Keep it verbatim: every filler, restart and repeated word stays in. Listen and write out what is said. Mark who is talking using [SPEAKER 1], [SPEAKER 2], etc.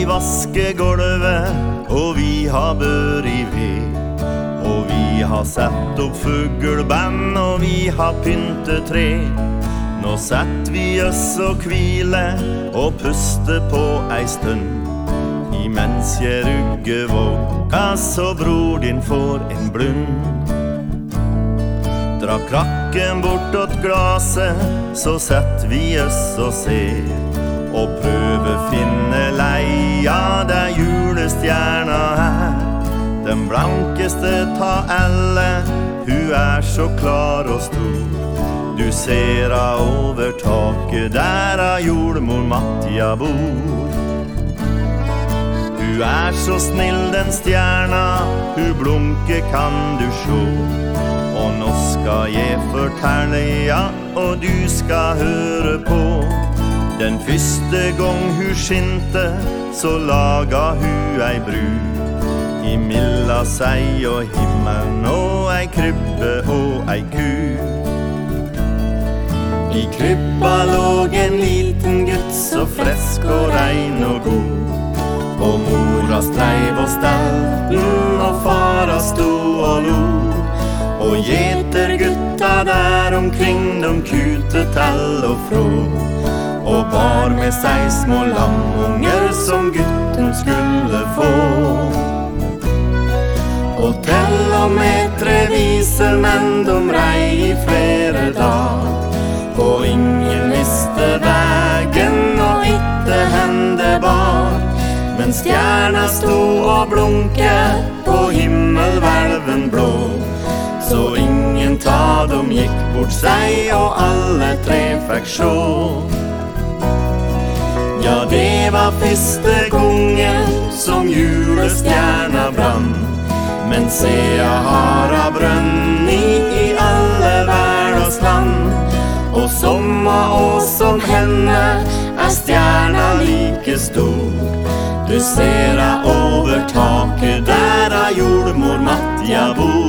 [SPEAKER 1] vi vasker gulvet, og vi har bør i ved. Og vi har sett opp fugleband, og vi har pyntet tre. Nå setter vi oss og hviler, og puster på ei stund. Imens jeg rugger våka, så bror din får en blund. Dra krakken bortåt glaset, så setter vi oss og ser. Og prøve finne leia der julestjerna er. Den blankeste ta elle, hun er så klar og stor. Du ser av over taket, der av jordmor Matja bor. Hun er så snill den stjerna, hun blunker kan du sjå. Og nå skal jeg fortelle, ja, og du skal høre på. Den første gang hun skinte, så laga hun ei bru. I milla seg og himmelen, og ei krybbe og ei ku. I krybba låg en liten gutt, så fresk og rein og god. Og mora streiv og stelten, og fara sto og lo. Og gjetergutta der omkring, de kute til og frå. Og bar med seg små lammunger som gutten skulle få. Og til og med tre vise menn, de rei i flere dag. Og ingen visste vägen, og itte hende bar. Men stjerna sto og blunke på himmelhvelven blå. Så ingen ta dem gikk bort seg, og alle tre fikk sjå. Ja, det var første kongen som julestjerna brann. Men se, jeg har av brønn i alle verdens land. Og som av oss som henne er stjerna like stor. Du ser av over taket, der av jordmor Matja bor.